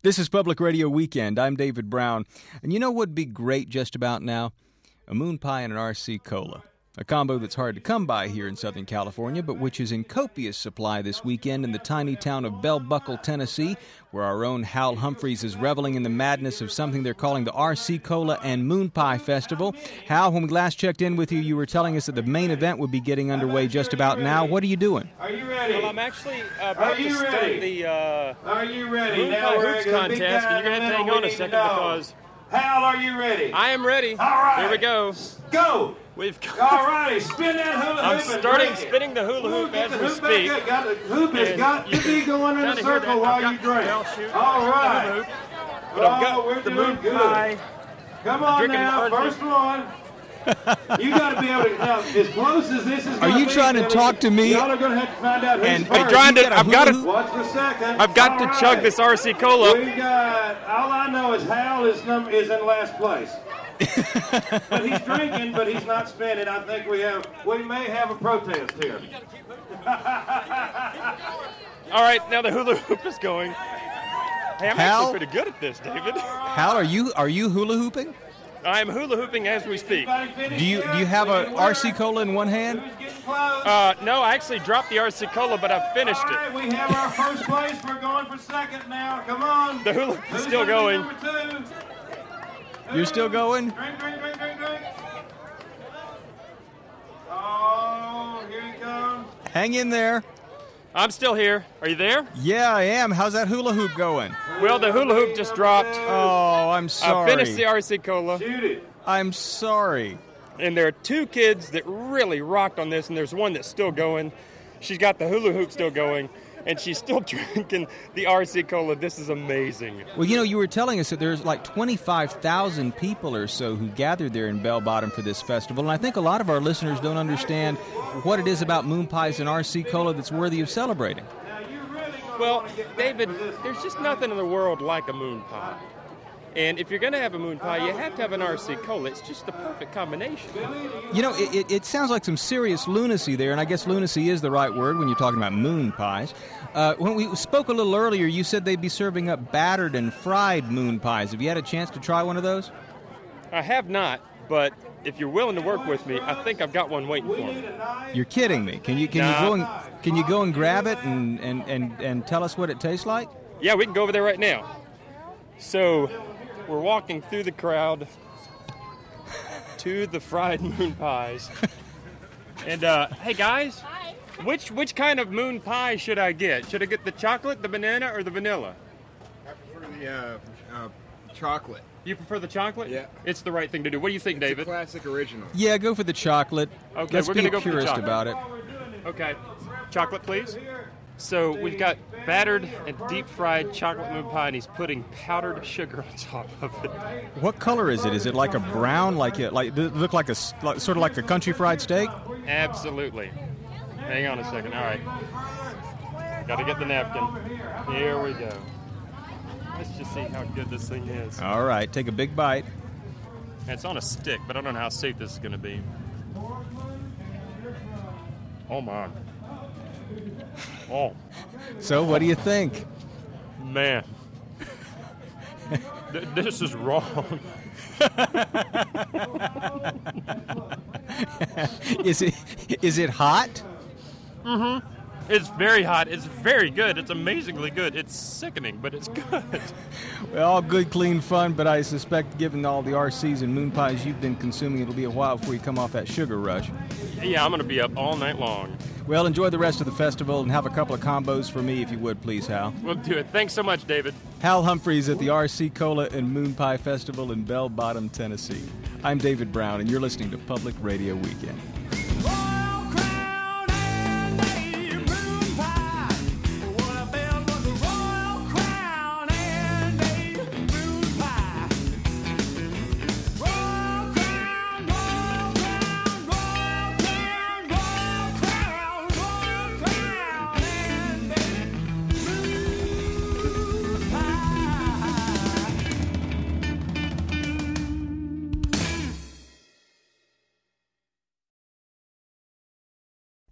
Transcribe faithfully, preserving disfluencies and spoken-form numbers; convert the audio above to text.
This is Public Radio Weekend. I'm David Brown. And you know what would be great just about now? A moon pie and an R C Cola. A combo that's hard to come by here in Southern California, but which is in copious supply this weekend in the tiny town of Bell Buckle, Tennessee, where our own Hal Humphreys is reveling in the madness of something they're calling the R C Cola and Moon Pie Festival. Hal, when we last checked in with you, you were telling us that the main event would be getting underway just about now. What are you doing? Are you ready? Well, I'm actually about to start ready? the uh, Are you ready? Moon Now Pie we're Hoops gonna be contest, down and you're going to in have the to hang on middle. a We need second to know. because Hal, are you ready? I am ready. All right. Here we go. Go. We've got, All righty. Spin that hula hoop. I'm and starting drink it. spinning the hula Ooh, hoop get as the we hoop back speak. up. Got the hoop has And got you to be going in a kinda hear circle that. while I've you got drink. the bell shoot, All the right. hula hoop, but I've got Oh, we're the doing moon good. pie. Come on drinking now, an first one. You got to be able to, now, as close as this is Are gonna you be, trying to Billy, talk to me? Y'all are going to have to find out who's And- first. I'm trying You to. got a I've got hula to. Watch the second. I've got All to right. chug this R C Cola. We got, all I know is Hal is, num- is in last place. But he's drinking, but he's not spinning. I think we have, we may have a protest here. All right, now the hula hoop is going. Hey, I'm Hal? actually pretty good at this, David. Hal, are you are you hula hooping? I'm hula hooping as we speak. Do you do you have a R C Cola in one hand? Who's getting close? Uh, no, I actually dropped the R C Cola, but I've finished All right, it. we have our first place. We're going for second now. Come on. The hula hoop is Who's still gonna be going. number two? You're still going? Drink, drink, drink, drink, drink. Oh, here he comes. Hang in there. I'm still here. Are you there? Yeah, I am. How's that hula hoop going? Well, the hula hoop just dropped. Oh, I'm I sorry. finished the R C Cola, Shoot it. I'm sorry. and there are two kids that really rocked on this, and there's one that's still going. She's got the hula hoop still going, and she's still drinking the R C Cola. This is amazing. Well, you know, you were telling us that there's like twenty-five thousand people or so who gathered there in Bell Bottom for this festival, and I think a lot of our listeners don't understand what it is about moon pies and R C Cola that's worthy of celebrating. Well, David, there's just nothing in the world like a moon pie. And if you're going to have a moon pie, you have to have an R C Cola. It's just the perfect combination. You know, it, it, it sounds like some serious lunacy there, and I guess lunacy is the right word when you're talking about moon pies. Uh, when we spoke a little earlier, you said they'd be serving up battered and fried moon pies. Have you had a chance to try one of those? I have not, but if you're willing to work with me, I think I've got one waiting for me. You're kidding me. Can you can Nah. you go and can you go and grab it and, and, and, and tell us what it tastes like? Yeah, we can go over there right now. So, we're walking through the crowd to the fried moon pies. And, uh, hey guys, which which kind of moon pie should I get? Should I get the chocolate, the banana, or the vanilla? I prefer the uh, uh, chocolate. You prefer the chocolate? Yeah. It's the right thing to do. What do you think, It's a David? classic original. Yeah, go for the chocolate. Okay, Let's we're be gonna a go for the purist chocolate. about it. Okay. Chocolate, please. So we've got battered and deep-fried chocolate moon pie, and he's putting powdered sugar on top of it. What color is it? Is it like a brown, like it like does it look like a s- like, sort of like a country fried steak? Absolutely. Hang on a second. All right. Got to get the napkin. Here we go. Let's just see how good this thing is. All right, take a big bite. It's on a stick, but I don't know how safe this is going to be. Oh, my. Oh, So, what do you think? man. Th- this is wrong. Is it is it hot? It's very hot. It's very good. It's amazingly good. It's sickening, but it's good. Well, all good, clean fun, but I suspect given all the R Cs and moon pies you've been consuming, it'll be a while before you come off that sugar rush. Yeah, I'm going to be up all night long. Well, enjoy the rest of the festival and have a couple of combos for me if you would, please, Hal. We'll do it. Thanks so much, David. Hal Humphreys at the R C Cola and Moon Pie Festival in Bell Bottom, Tennessee. I'm David Brown, and you're listening to Public Radio Weekend.